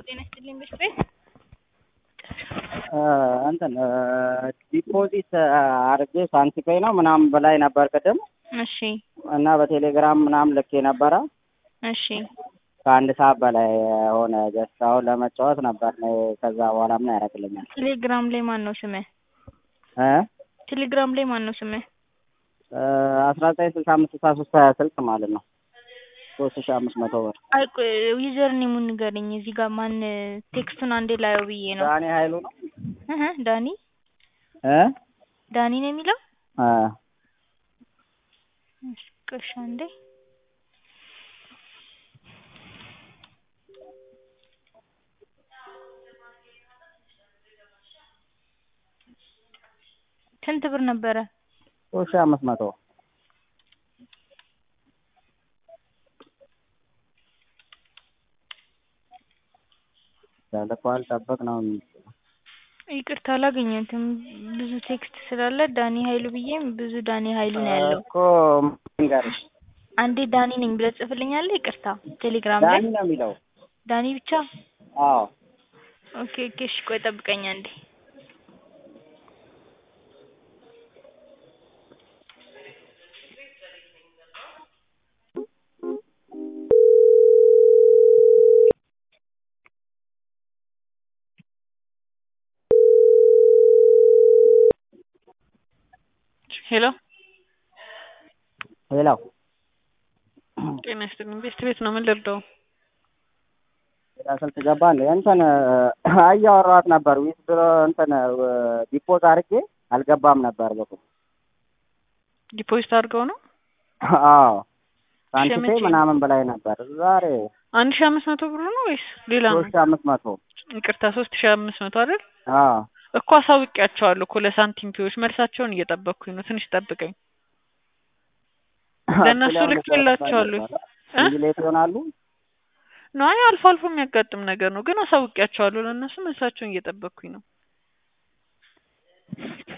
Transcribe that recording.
ጤና ይስጥልኝ በሽቤት እንትን ዲፖዚት አርጌ ሳንቲፔይ ነው ምናምን በላይ ነበር ቅድም። እሺ እና በቴሌግራም ምናምን ልኬ ነበረ። እሺ ከአንድ ሰዓት በላይ ሆነ። ጀስት አሁን ለመጫወት ነበር ነው። ከዛ በኋላ ምን ያደርግልኛል? ቴሌግራም ላይ ማን ነው ስምህ? ቴሌግራም ላይ ማን ነው ስምህ? 1965 ስልክ ማለት ነው። 3500 ብር። አይ ዩዘር ኔሙን ንገረኝ። እዚህ ጋር ማን ቴክስቱን አንዴ ላየው ብዬ ነው። ዳኒ ኃይሉ ነው። ዳኒ ዳኒ ነው የሚለው? እሺ አንዴ ስንት ብር ነበረ? 3500 ለኳል ጠበቅ ነው። ይቅርታ አላገኘሁትም። ብዙ ቴክስት ስላለ ዳኒ ኃይሉ ብዬም ብዙ ዳኒ ኃይሉ ነው ያለው እኮ እንገርሽ። አንዴ ዳኒ ነኝ ብለህ ጽፍልኛለህ? ይቅርታ ቴሌግራም ላይ ዳኒ ነው የሚለው። ዳኒ ብቻ? አዎ ኦኬ እሺ ቆይ ጠብቀኝ አንዴ። ሄሎ ሄሎ ጤና ይስጥልኝ ቤት ነው ምን ልርዳው? ስልክ ገባ እንደ እንትን አያወራኋት ነበር። ዊዝድሮ እንትን ዲፖዝ አድርጌ አልገባም ነበር በቁ ዲፖዚት አድርገው ነው? አዎ ሳንቲፔ ምናምን በላይ ነበር። ዛሬ 1500 ብር ነው ወይስ ሌላ ነው? 3500 ይቅርታ 3500 አይደል? አዎ እኮ አሳውቂያቸዋለሁ እኮ ለሳንቲም ፒዎች መልሳቸውን እየጠበቅኩኝ ነው። ትንሽ ጠብቀኝ። ለነሱ ልክላቸዋለሁ። ሌት ይሆናሉ። አይ አልፎ አልፎ የሚያጋጥም ነገር ነው። ግን አሳውቂያቸዋለሁ ለነሱ መልሳቸውን እየጠበቅኩኝ ነው።